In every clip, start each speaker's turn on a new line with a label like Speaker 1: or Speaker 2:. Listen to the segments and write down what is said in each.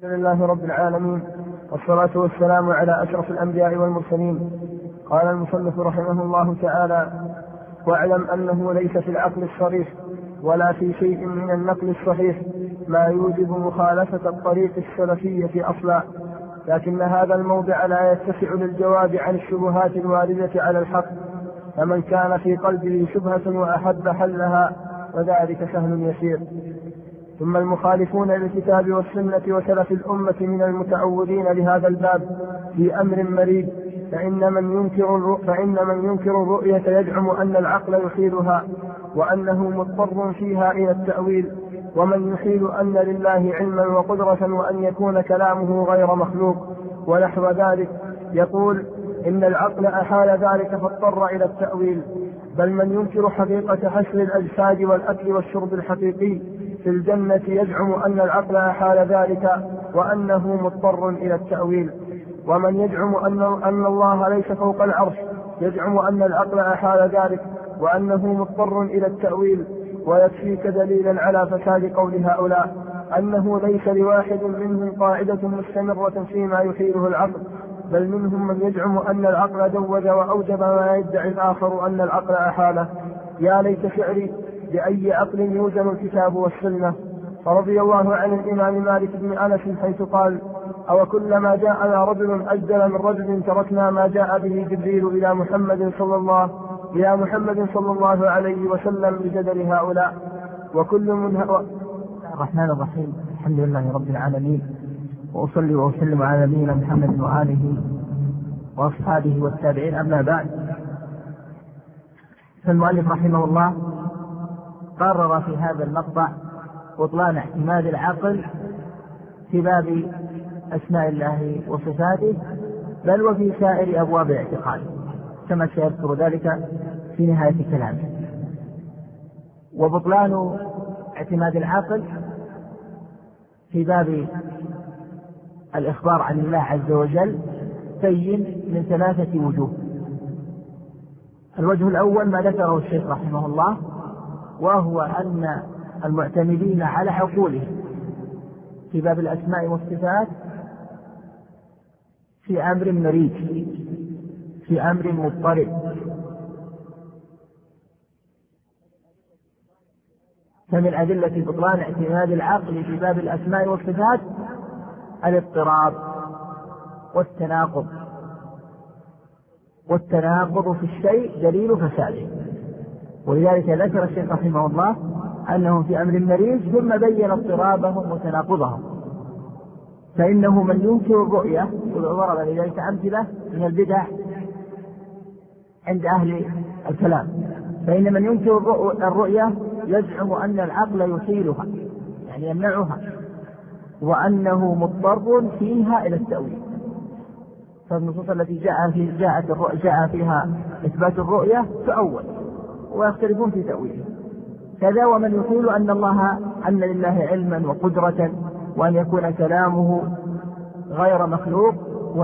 Speaker 1: الحمد لله رب العالمين، والصلاة والسلام على أشرف الأنبياء والمرسلين. قال المصنف رحمه الله تعالى: واعلم أنه ليس في العقل الصريح ولا في شيء من النقل الصحيح ما يوجب مخالفة الطريق السلفية أصلا، لكن هذا الموضع لا يتسع للجواب عن الشبهات الواردة على الحق، فمن كان في قلبه شبهة وأحب حلها وذلك سهل يسير. ثم المخالفون للكتاب والسنة وسلف الأمة من المتعودين لهذا الباب في أمر مريد، فإن من ينكر الرؤية يزعم أن العقل يحيلها وأنه مضطر فيها إلى التأويل، ومن يحيل أن لله علما وقدرة وأن يكون كلامه غير مخلوق ونحو ذلك يقول إن العقل أحال ذلك فاضطر إلى التأويل. بل من ينكر حقيقة حشر الأجساد والأكل والشرب الحقيقي في الجنة يزعم أن العقل أحال ذلك وأنه مضطر إلى التأويل. ومن يزعم أن الله ليس فوق العرش يزعم أن العقل أحال ذلك وأنه مضطر إلى التأويل. ويكفيك دليلا على فساد قول هؤلاء أنه ليس لواحد منهم قاعدة مستمرة فيما يحيله العقل، بل منهم من يزعم أن العقل جوز وأوجب ما يدعي الآخر أن العقل أحاله. يا ليت شعري بأي عقل يوزن الكتاب والسنة. فرضي الله عن الإمام مالك بن أنس حيث قال: أو كلما جاءنا رجل أجدل من رجل تركنا ما جاء به جبريل إلى محمد صلى الله عليه وسلم بجدل هؤلاء. وكل من
Speaker 2: الرحمن الرحيم. الحمد لله رب العالمين، وأصلي وأسلم على نبينا محمد وآله وأصحابه والتابعين، أما بعد. فالمؤلف رحمه الله قرر في هذا المقطع بطلان اعتماد العقل في باب أسماء الله وصفاته، بل وفي سائر أبواب الاعتقاد، كما سيذكر ذلك في نهاية كلامه. وبطلان اعتماد العقل في باب الإخبار عن الله عز وجل بين من 3 وجوه. الوجه الأول ما ذكره الشيخ رحمه الله، وهو أن المعتمدين على عقولهم في باب الأسماء والصفات في أمر مريج، في أمر مضطرب. فمن أدلة بطلان اعتماد العقل في باب الأسماء والصفات الاضطراب والتناقض في الشيء دليل فساده. ولذلك ذكر الشيخ رحمه الله أنهم في أمر مريج، ثم بين اضطرابهم وتناقضهم. فإنه من ينكر الرؤية، وضرب لذلك أمثلة من البدع عند أهل الكلام، فإن من ينكر الرؤية يزعم أن العقل يحيلها، يعني يمنعها، وأنه مضطر فيها إلى التأويل. فالنصوص التي جاء فيها إثبات الرؤية تؤول، ويختلفون في تأويله. كذا ومن يقول أن لله علما وقدرة وأن يكون كلامه غير مخلوق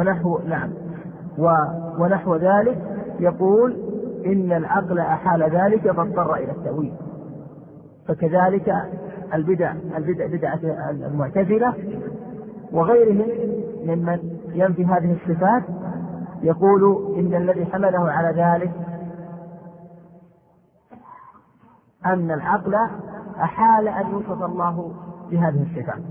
Speaker 2: ونحو ذلك يقول إن العقل أحال ذلك فاضطر إلى التأويل. فكذلك بدعة المعتزلة وغيرهم ممن ينفي هذه الصفات يقول إن الذي حمله على ذلك أن العقل أحال أن يوصف الله بهذه الصفات.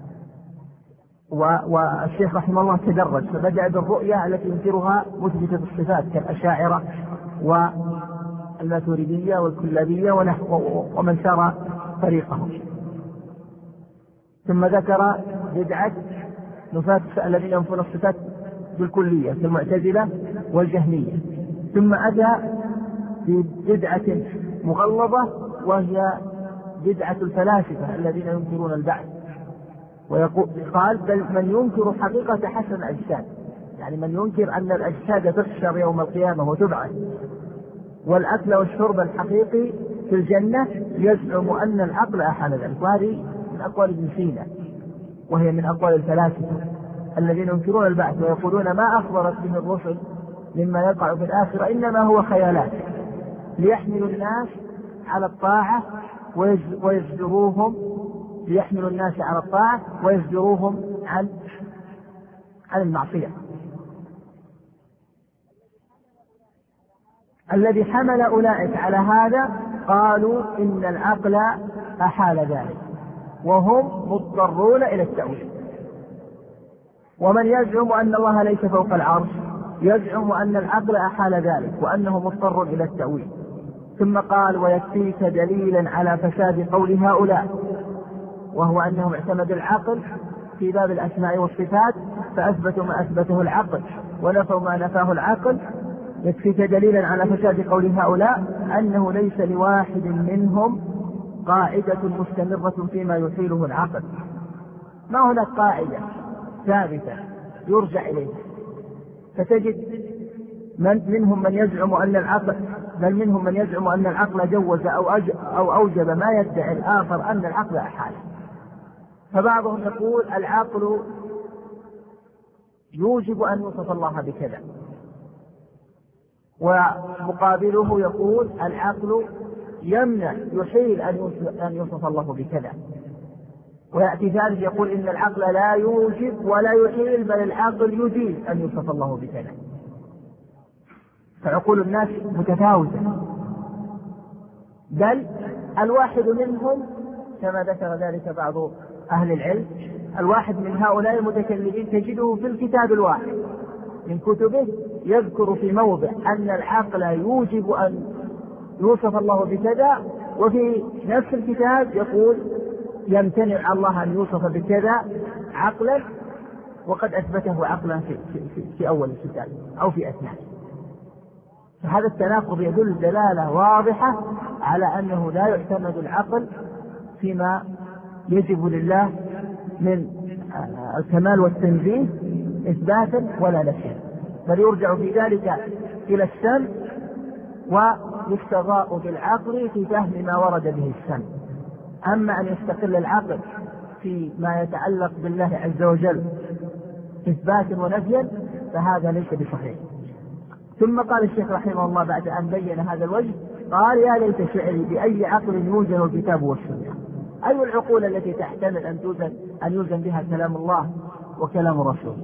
Speaker 2: والشيخ رحمه الله تدرج، فبدأ بالرؤية التي ينكرها مثبتة الصفات كالأشاعرة والماتريدية والكلابية ومن سار طريقهم، ثم ذكر بدعة نفاة الذين ينفون الصفات بالكلية كالمعتزلة والجهمية، ثم أتى ببدعة مغلظة وهي بدعة الفلاسفة الذين ينكرون البعث. وقال بل من ينكر حقيقة حشر الأجساد، يعني من ينكر أن الأجساد تحشر يوم القيامة وتبعث، والأكل والشرب الحقيقي في الجنة يزعم أن العقل أحال ذلك. وهذه من أقوال ابن سينا، وهي من أقوال الفلاسفة الذين ينكرون البعث ويقولون ما أخبرت به الرسل مما يقع في الآخرة إنما هو خيالات ليحملوا الناس على الطاعة ويزجروهم ليحملوا الناس على الطاعة ويزجروهم عن المعصية. الذي حمل أولئك على هذا قالوا إن العقل أحال ذلك وهم مضطرون إلى التأويل. ومن يزعم أن الله ليس فوق العرش يزعم أن العقل أحال ذلك وأنه مضطر إلى التأويل. ثم قال ويكفيك دليلا على فساد قول هؤلاء، وهو أنهم اعتمدوا العقل في باب الأسماء والصفات فأثبتوا ما أثبته العقل ونفوا ما نفاه العقل. يكفيك دليلا على فساد قول هؤلاء أنه ليس لواحد منهم قاعدة مستمرة فيما يحيله العقل. ما هناك قاعدة ثابتة يرجع إليها، فتجد منهم من يزعم أن العقل، بل منهم من يزعم أن العقل جوز أو أوجب ما يدعي الآخر أن العقل أحال. فبعضهم يقول العقل يوجب أن يوصف الله بكذا، ومقابله يقول العقل يمنع يحيل أن يوصف الله بكذا. ويأتي ثالث يقول إن العقل لا يوجب ولا يحيل بل العقل يجيز أن يوصف الله بكذا. فعقول الناس متفاوتة، بل الواحد منهم كما ذكر ذلك بعض أهل العلم، الواحد من هؤلاء المتكلمين تجده في الكتاب الواحد من كتبه يذكر في موضع أن العقل يوجب أن يوصف الله بكذا، وفي نفس الكتاب يقول يمتنع الله أن يوصف بكذا عقلا، وقد أثبته عقلا في أول الكتاب أو في أثناء. فهذا التناقض يدل دلالة واضحة على أنه لا يعتمد العقل فيما يجب لله من الكمال والتنزيه إثباتا ولا نفيا، بل يرجع في ذلك إلى السمع، ويستضاء بالعقل في فهم ما ورد به السمع. أما أن يستقل العقل في ما يتعلق بالله عز وجل إثباتا ونفيا فهذا ليس بصحيح. ثم قال الشيخ رحمه الله بعد أن بين هذا الوجه قال يا ليت شعري بأي عقل يوزن الكتاب والسنة. أي العقول التي تحتمل أن يوزن بها كلام الله وكلام الرسول؟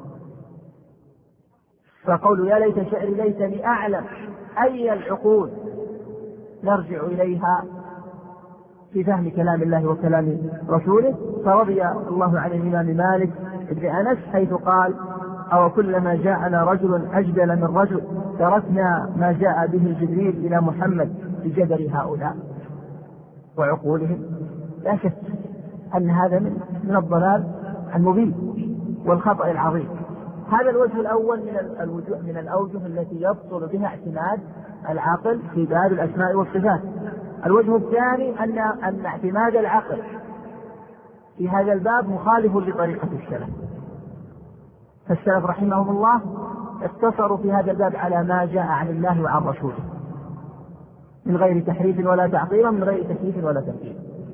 Speaker 2: فقول يا ليت شعري ليتني أعلم أي العقول نرجع إليها في فهم كلام الله وكلام رسوله. فرضي الله عن الإمام مالك بن أنس حيث قال أو كلما جاءنا رجل أجدل من رجل تركنا ما جاء به جبريل إلى محمد بجدل هؤلاء وعقولهم. لا شك أن هذا من الضلال المبين والخطأ العظيم. هذا الوجه الأول من الأوجه التي يبطل بها اعتماد العقل في باب الأسماء والصفات. الوجه الثاني أن اعتماد العقل في هذا الباب مخالف لطريقة السلف. فالسلف رحمهم الله اقتصروا في هذا الباب على ما جاء عن الله وعن رسوله من غير تحريف ولا تعطيل، من غير تكييف ولا تمثيل.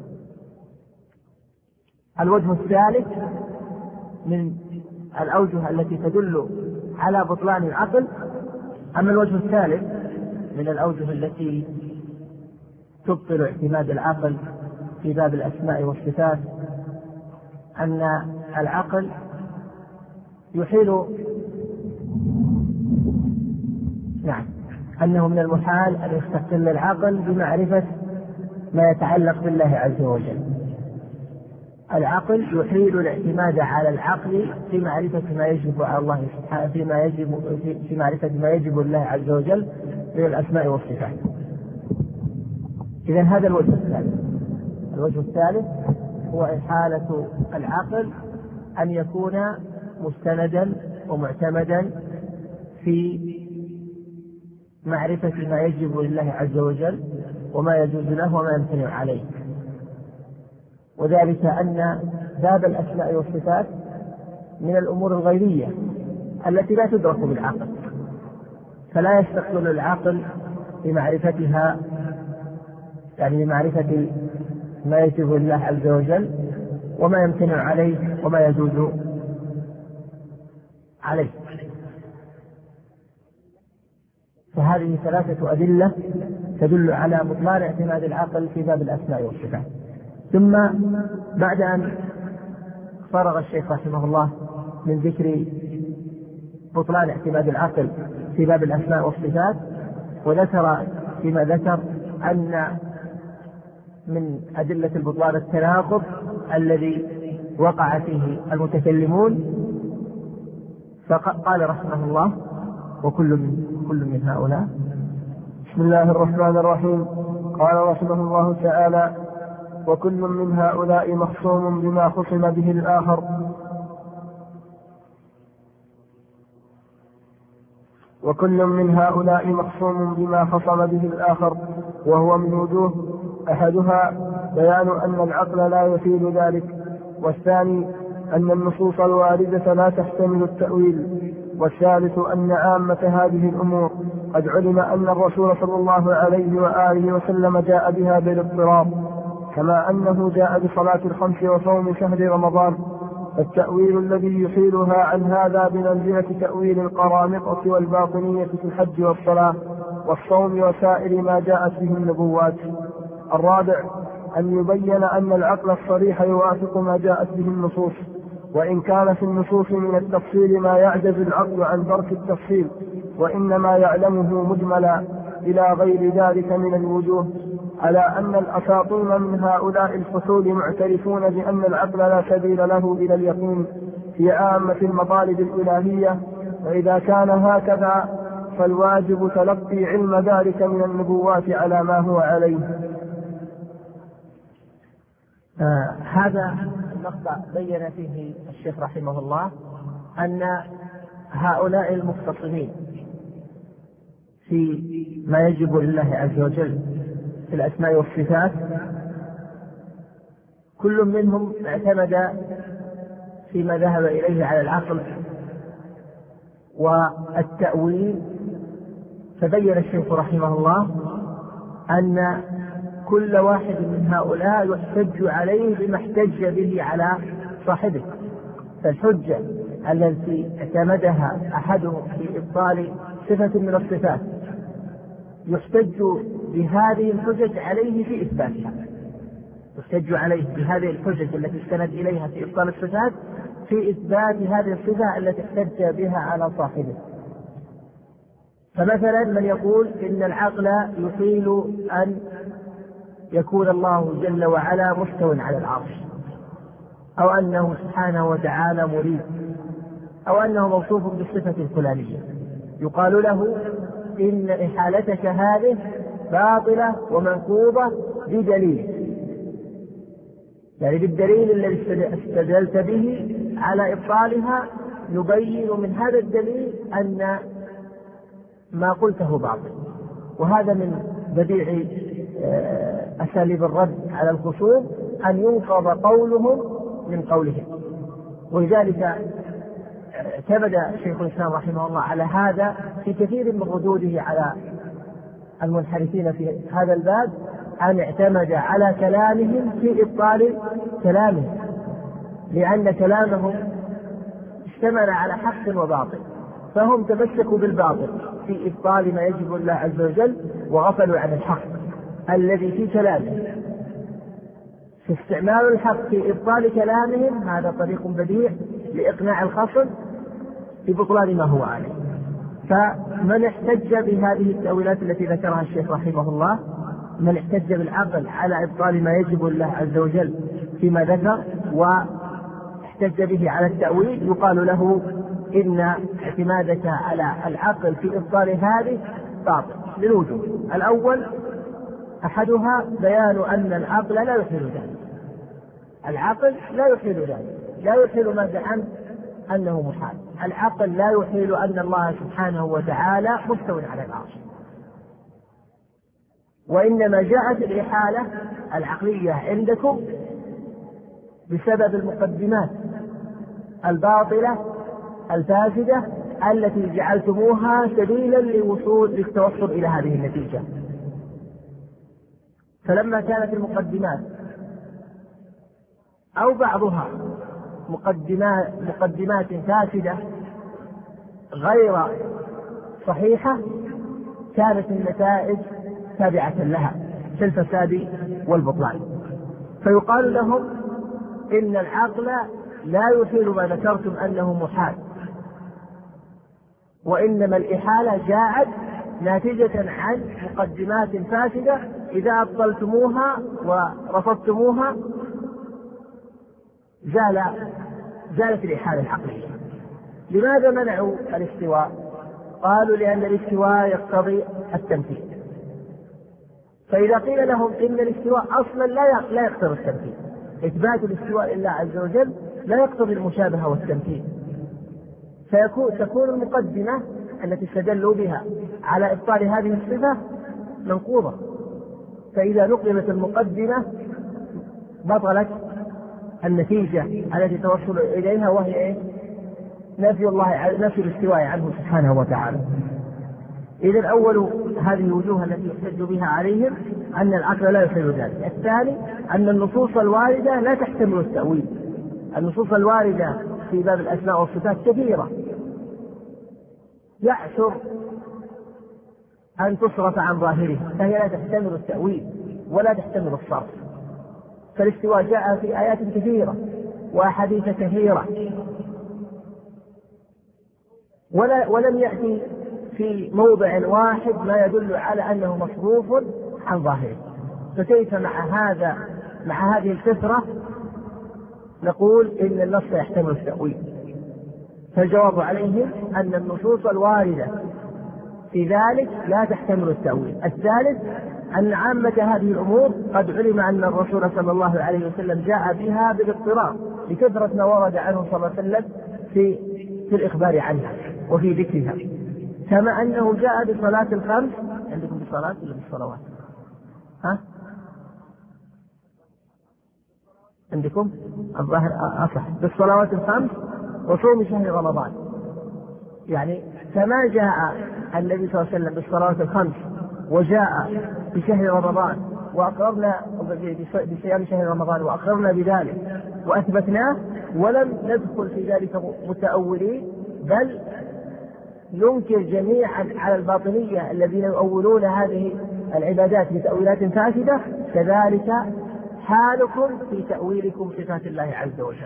Speaker 2: الوجه الثالث من الأوجه التي تدل على بطلان العقل. أما الوجه الثالث من الأوجه التي تبطل اعتماد العقل في باب الأسماء والصفات أن العقل يحيل، أنه من المحال أن يستقل العقل بمعرفة ما يتعلق بالله عز وجل. العقل يحيل الاعتماد على العقل في معرفة ما يجب على الله سبحانه، في معرفة ما يجب لله عز وجل من الأسماء والصفات. إذن هذا الوجه الثالث. الوجه الثالث هو إحالة العقل أن يكون مستندا ومعتمدا في معرفة ما يجب لله عز وجل وما يجوز له وما يمتنع عليه. وذلك أن باب الأسماء والصفات من الأمور الغيبية التي لا تدرك بالعقل، فلا يستقل العقل بمعرفتها، يعني بمعرفة ما يجب لله عز وجل وما يمتنع عليه وما يجوز عليه. فهذه ثلاثة أدلة تدل على بطلان اعتماد العقل في باب الأسماء والصفات. ثم بعد أن فرغ الشيخ رحمه الله من ذكر بطلان اعتماد العقل في باب الأسماء والصفات، وذكر فيما ذكر أن من أدلة البطلان التناقض الذي وقع فيه المتكلمون، فقال رحمه الله: وكل من هؤلاء.
Speaker 1: بسم الله الرحمن الرحيم. قال رحمه الله تعالى: وكل من هؤلاء مخصوم بما خصم به الآخر، وكل من هؤلاء مخصوم بما خصم به الآخر، وهو من وجوه: أحدها بيان أن العقل لا يفيد ذلك، والثاني أن النصوص الواردة لا تحتمل التأويل، والثالث أن عامة هذه الأمور قد علم أن الرسول صلى الله عليه وآله وسلم جاء بها بالاضطراب، كما أنه جاء بصلاة الخمس وصوم شهر رمضان، فالتأويل الذي يحيلها عن هذا بمنزلة تأويل القرامطة والباطنية في الحج والصلاة والصوم وسائر ما جاءت به النبوات. الرابع أن يبين أن العقل الصريح يوافق ما جاءت به النصوص، وإن كان في النصوص من التفصيل ما يعجز العقل عن درك التفصيل، وإنما يعلمه مجملا إلى غير ذلك من الوجوه، على أن الأساطين من هؤلاء الفصول معترفون بأن العقل لا سبيل له إلى اليقين في عامة المطالب الإلهية، وإذا كان هكذا فالواجب تلقي علم ذلك من النبوات على ما هو عليه.
Speaker 2: هذا المقطع بين فيه الشيخ رحمه الله أن هؤلاء المختصمين في ما يجب لله عز وجل في الأسماء والصفات كل منهم اعتمد فيما ذهب إليه على العقل والتأويل. فبين الشيخ رحمه الله أن كل واحد من هؤلاء يحتج عليه بما احتج به على صاحبه، فالحجة التي اعتمدها أحدهم في إبطال صفة من الصفات يحتج بهذه الحجج عليه في إثباتها، يحتج عليه بهذه الحجج التي استند إليها في إبطال الصفات في إثبات هذه الصفة التي احتج بها على صاحبه. فمثلا من يقول إن العقل يحيل أن يكون الله جل وعلا مستو على العرش، أو أنه سبحانه وتعالى مريد، أو أنه موصوف بالصفة الفلانية، يقال له إن إحالتك هذه باطلة ومنقوضة بدليل، يعني بالدليل الذي استدلت به على إبطالها نبين من هذا الدليل أن ما قلته باطل. وهذا من بديع أساليب الرد على الخصوم أن ينقض قولهم من قولهم، ولذلك اعتمد شيخ الإسلام رحمه الله على هذا في كثير من ردوده على المنحرفين في هذا الباب، أن اعتمد على كلامهم في إبطال كلامهم، لأن كلامهم اشتمل على حق وباطل، فهم تمسكوا بالباطل في إبطال ما يجب الله عز وجل وغفلوا عن الحق الذي في كلامهم. فاستعمال الحق في إبطال كلامهم هذا طريق بديع لإقناع الخصم ببطلان ما هو عليه. فمن احتج بهذه التأويلات التي ذكرها الشيخ رحمه الله، من احتج بالعقل على إبطال ما يجب الله عز وجل فيما ذكر واحتج به على التأويل، يقال له إن اعتمادك على العقل في إبطال هذه باطل للوجوه. الأول أحدها بيان أن العقل لا يحيل ذلك، العقل لا يحيل ذلك، لا يحيل ما زعمت أنه محال. العقل لا يحيل أن الله سبحانه وتعالى مستو على العرش، وإنما جاءت الإحالة العقلية عندكم بسبب المقدمات الباطلة الفاسدة التي جعلتموها سبيلا للتوصل إلى هذه النتيجة. فلما كانت المقدمات أو بعضها مقدمات فاسدة غير صحيحة، كانت النتائج تابعة لها في الفساد والبطلان. فيقال لهم إن العقل لا يحيل ما ذكرتم أنه محال، وإنما الإحالة جاءت ناتجة عن مقدمات فاسدة إذا أبطلتموها ورفضتموها زالت الإحالة العقلية. لماذا منعوا الاستواء؟ قالوا لأن الاستواء يقتضي التمثيل، فإذا قيل لهم إن الاستواء أصلا لا يقتضي التمثيل، إثبات الاستواء لله عز وجل لا يقتضي المشابهة والتمثيل، تكون المقدمة التي استدلوا بها على إبطال هذه الصفة منقوضة. فإذا نقلت المقدمة بطلت النتيجة التي توصل إليها، وهي نفي الاستواء عنه سبحانه وتعالى. إذن أول هذه الوجوه التي يحتج بها عليهم أن العقل لا يحيل ذلك. الثاني أن النصوص الواردة لا تحتمل التأويل. النصوص الواردة في باب الأسماء والصفات كثيرة، يعسر أن تصرف عن ظاهرها، فهي لا تحتمل التأويل ولا تحتمل الصرف. فالاستواء جاء في آيات كثيرة وأحاديث كثيرة، ولم يأتي في موضع واحد ما يدل على أنه مصروف عن ظاهره. فكيف مع هذه الكثرة نقول إن النص يحتمل التأويل؟ فالجواب عليهم أن النصوص الواردة في ذلك لا تحتمل التأويل. الثالث أن عامة هذه الأمور قد علم أن الرسول صلى الله عليه وسلم جاء بها بالاضطرار لكثرة ما ورد عنه صلى الله عليه وسلم في الإخبار عنها وفي ذكرها، كما أنه جاء بصلاة الخمس. عندكم بصلاة ولا بالصلوات؟ عندكم الظاهر أصح بالصلوات الخمس وصوم شهر رمضان. يعني كما جاء النبي صلى الله عليه وسلم بالصلوات الخمس وجاء بشهر رمضان وأقررنا بصيام شهر رمضان وأقررنا بذلك وأثبتناه، ولم ندخل في ذلك متأولين، بل ننكر جميعا على الباطنية الذين يؤولون هذه العبادات بتأويلات فاسدة. كذلك حالكم في تأويلكم صفات الله عز وجل.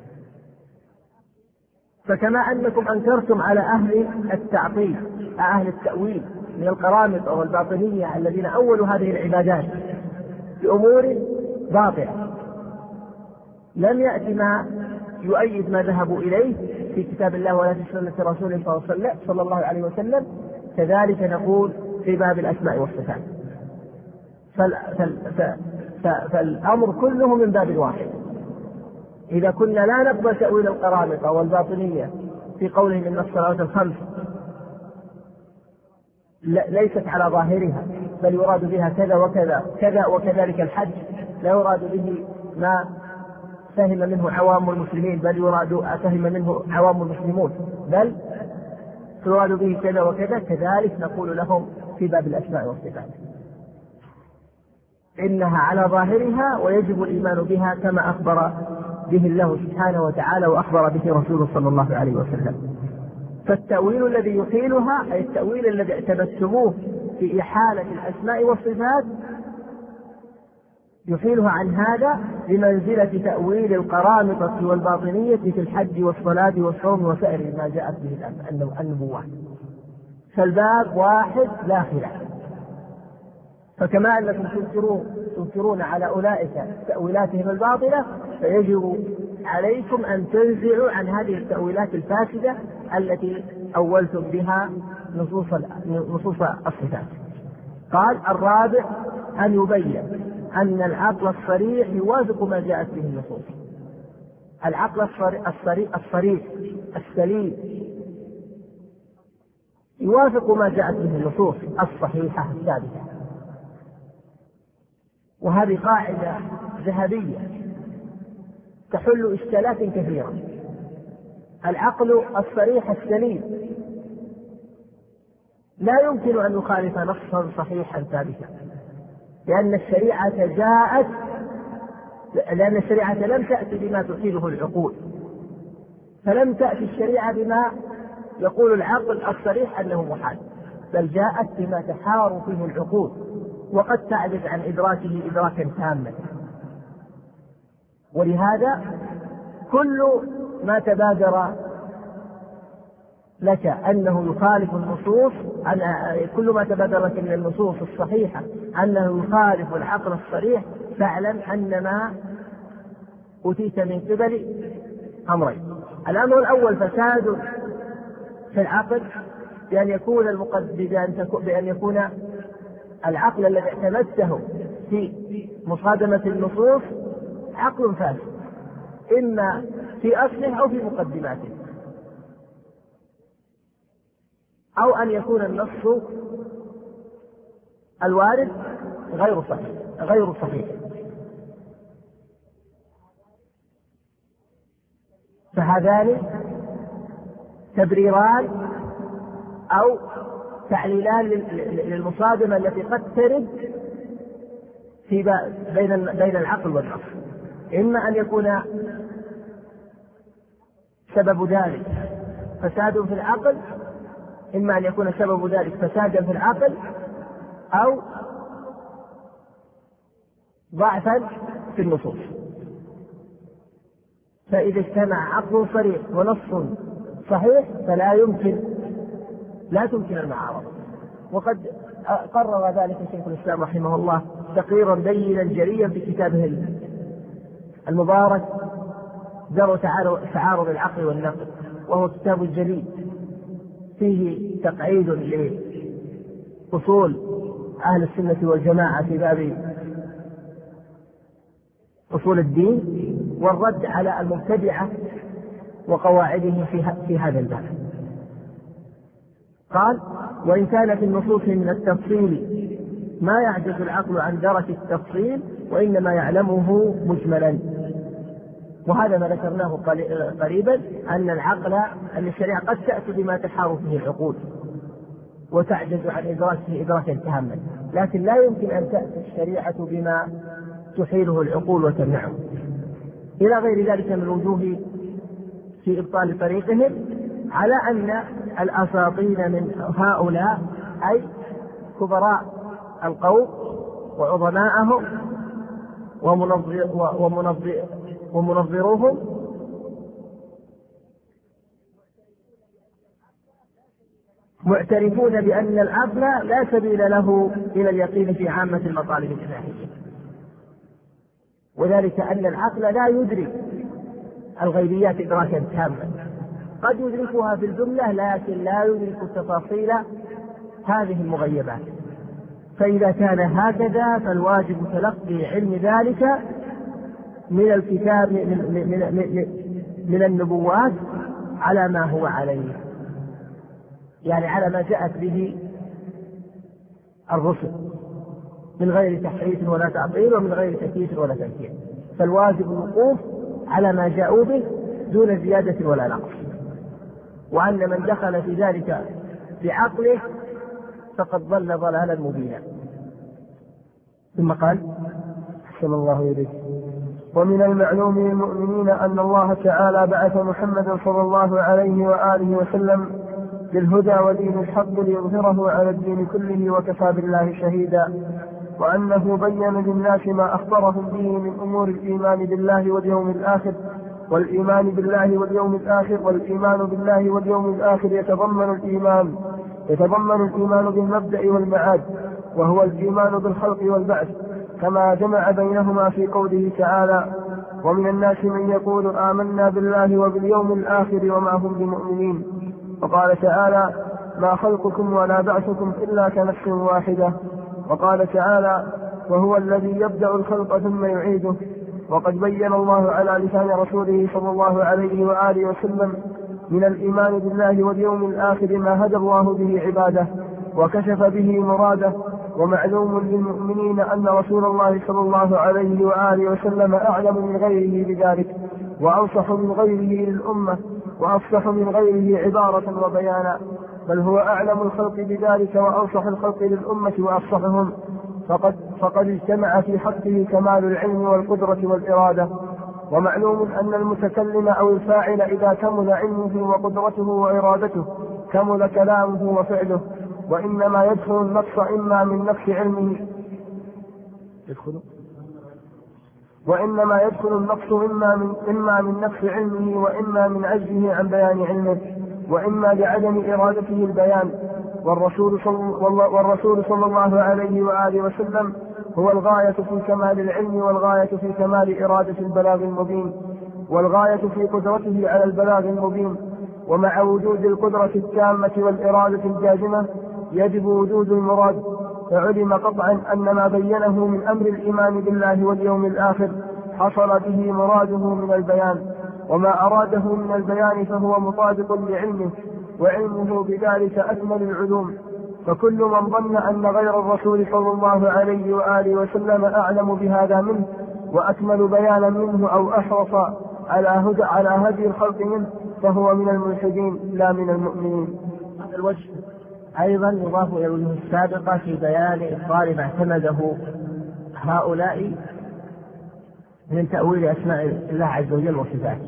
Speaker 2: فكما أنكم أنكرتم على أهل التعطيل أهل التأويل من القرامطة والباطنية الذين أولوا هذه العبادات بأمور باطلة لم يأتي ما يؤيد ما ذهبوا إليه في كتاب الله ولا في سنة رسوله صلى الله عليه وسلم، كذلك نقول في باب الأسماء والصفات. فالأمر كله من باب واحد. إذا كنا لا نقبل تأويل القرامطة والباطنية في قولهم إن الصلوات الخمس ليست على ظاهرها بل يراد بها كذا وكذا كذا، وكذلك الحج لا يراد به ما فهم منه عوام المسلمين بل فهم منه عوام المسلمون، بل يراد به كذا وكذا، كذلك نقول لهم في باب الأسماء والصفات إنها على ظاهرها ويجب الإيمان بها كما أخبر به الله سبحانه وتعالى وأخبر به رسوله صلى الله عليه وسلم. فالتأويل الذي يحيلها أي التأويل الذي اعتمدتموه في إحالة الأسماء والصفات يحيلها عن هذا بمنزلة تأويل القرامطة والباطنية في الحج والصلاة والصوم وسائر ما جاءت به النبوات. فالباب واحد لا خلاف. فكما أنكم تنكرون على أولئك تأويلاتهم الباطلة، فيجب عليكم أن تنزعوا عن هذه التأويلات الفاسدة التي أولتم بها نصوص الصفات. قال الرابع أن يبين أن العقل الصريح يوافق ما جاءت به النصوص. العقل الصريح السليم يوافق ما جاءت به النصوص الصحيحة الثابتة. وهذه قاعدة ذهبية تحل إشكالات كثيرة. العقل الصريح السليم لا يمكن أن يخالف نصا صحيحا ثابتا، لأن الشريعة لم تأتي بما تحيله العقول، فلم تأتي الشريعة بما يقول العقل الصريح أنه محال، بل جاءت بما تحار فيه العقول وقد تعجز عن إدراكه إدراكا تاما. ولهذا كل ما تبادر لك أنه يخالف النصوص، كل ما تبادر لك من النصوص الصحيحة أنه يخالف العقل الصريح، فاعلم أن ما أتيت من قبل أمرين. الأمر الأول فساد في العقل بأن يكون العقل الذي اعتمدته في مصادمة النصوص عقل فاسد، إما في أصله أو في مقدماته، أو أن يكون النص الوارد غير صحيح. فهذان تبريران أو تعليلان للمصادمة التي قد ترد بين العقل والنص، إما أن يكون سبب ذلك فساد في العقل، إما أن يكون سبب ذلك فسادا في العقل أو ضعفا في النصوص. فإذا اجتمع عقل صريح ونص صحيح لا تمكن المعارضة. وقد قرر ذلك شيخ الإسلام رحمه الله تقريرا بينا جليا في كتابه المبارك درء تعارض العقل والنقل، وهو كتاب جليل فيه تقعيد لأصول أهل السنة والجماعة في باب أصول الدين، والرد على المبتدعة وقواعدهم في هذا الباب. قال: وإن كان في النصوص من التفصيل ما يعجز العقل عن درك التفصيل، وإنما يعلمه مجملا. وهذا ما ذكرناه قريبا، أن الشريعة قد تأتي بما تحار فيه العقول وتعجز عن إدراكه إدراكا تاما، لكن لا يمكن أن تأتي الشريعة بما تحيله العقول وتمنعه. إلى غير ذلك من الوجوه في إبطال طريقهم، على أن الأساطين من هؤلاء أي كبراء القوم وعظماءهم ومنظروهم معترفون بأن العقل لا سبيل له إلى اليقين في عامة المطالب الإلهية، وذلك أن العقل لا يدرك الغيبيات إدراكا تاما، قد يدركها في الجملة لكن لا يدرك تفاصيل هذه المغيبات. فإذا كان هكذا فالواجب تلقي علم ذلك من الكتاب من النبوات على ما هو عليه، يعني على ما جاءت به الرسل من غير تحريف ولا تعطيل ومن غير تكييف ولا تمثيل. فالواجب الوقوف على ما جاءوا به دون زيادة ولا نقص، وأن من دخل في ذلك بعقله فقد ضل ضلالا مبينا. ثم قال:
Speaker 1: أحسن الله إليك. ومن المعلوم للمؤمنين أن الله تعالى بعث محمدا صلى الله عليه وآله وسلم بالهدى ودين الحق ليظهره على الدين كله وكفى بالله شهيدا، وأنه بين للناس ما أخبرهم به من أمور الإيمان بالله واليوم الآخر، والإيمان بالله واليوم الآخر، والإيمان بالله واليوم الآخر يتضمن الإيمان بالمبدأ والمعاد، وهو الإيمان بالخلق والبعث، كما جمع بينهما في قوله تعالى: ومن الناس من يقول آمنا بالله وباليوم الآخر وما هم بمؤمنين. وقال تعالى: ما خلقكم ولا بعثكم إلا كنفس واحدة. وقال تعالى: وهو الذي يبدأ الخلق ثم يعيده. وقد بين الله على لسان رسوله صلى الله عليه وآله وسلم من الإيمان بالله واليوم الآخر ما هدى الله به عباده وكشف به مراده. ومعلوم للمؤمنين أن رسول الله صلى الله عليه وآله وسلم أعلم من غيره بذلك، وأنصح من غيره للأمة، وأفصح من غيره عبارة وبيانا، بل هو أعلم الخلق بذلك وأنصح الخلق للأمة وأفصحهم، فقد اجتمع في حقه كمال العلم والقدرة والإرادة. ومعلوم أن المتكلم أو الفاعل إذا كمل علمه وقدرته وإرادته كمل كلامه وفعله، وإنما يدخل النقص إما من نقص علمه وإنما يدخل النقص إما من نقص علمه، وإما من عجزه عن بيان علمه، وإما لعدم إرادته البيان. والرسول صلى الله عليه وآله وسلم هو الغاية في كمال العلم، والغاية في كمال إرادة البلاغ المبين، والغاية في قدرته على البلاغ المبين. ومع وجود القدرة التامة والإرادة الجازمة يجب وجود المراد، فعلم قطعا أن ما بينه من أمر الإيمان بالله واليوم الآخر حصل به مراده من البيان، وما أراده من البيان فهو مطابق لعلمه، وعلمه بذلك أكمل العلوم. فكل من ظن أن غير الرسول صلى الله عليه وآله وسلم أعلم بهذا منه وأكمل بيانا منه أو أحرص على هدي الخلق منه فهو من الملحدين لا من المؤمنين.
Speaker 2: هذا الوجه أيضا يضاف إلى الوجوه السابقة في بيان إبطال ما اعتمده هؤلاء من تأويل أسماء الله عز وجل وصفاته.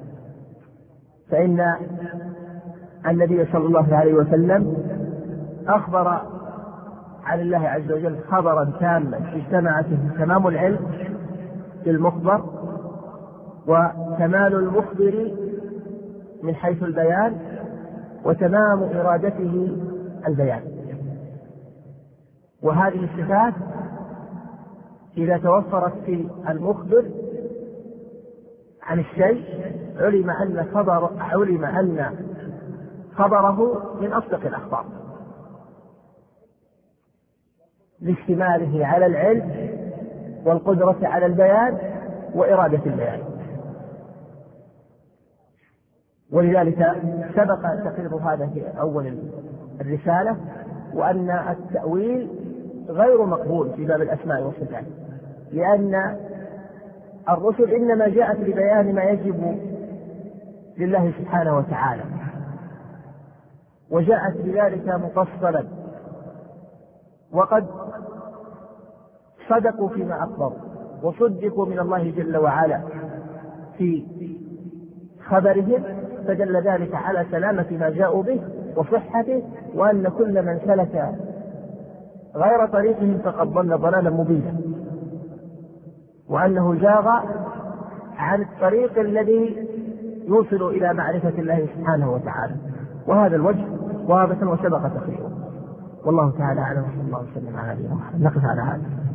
Speaker 2: فإن النبي صلى الله عليه وسلم أخبر عن الله عز وجل خبرا تاما اجتمعت فيه تمام العلم بالمخبر وكمال المخبر من حيث البيان وتمام إرادته البيان. وهذه الصفات إذا توفرت في المخبر عن الشيء علم أن خبره من أصدق الأخبار لاشتماله على العلم والقدرة على البيان وإرادة البيان. ولذلك سبق تقرير هذا في أول الرسالة، وأن التأويل غير مقبول في باب الأسماء والصفات، لأن الرسل إنما جاءت لبيان ما يجب لله سبحانه وتعالى، وجاءت بذلك مفصلا، وقد صدقوا فيما أخبروا وصدقوا من الله جل وعلا في خبرهم، فدل ذلك على سلامة ما جاءوا به وصحته، وأن كل من سلك غير طريقهم فقد ضل ضلالا مبينا، وأنه زاغ عن الطريق الذي يوصل إلى معرفة الله سبحانه وتعالى. وهذا الوجه واضح وسبق تقريره. والله تعالى أعلم، صلى الله عليه وسلم على نبينا محمد. نقف على هذا.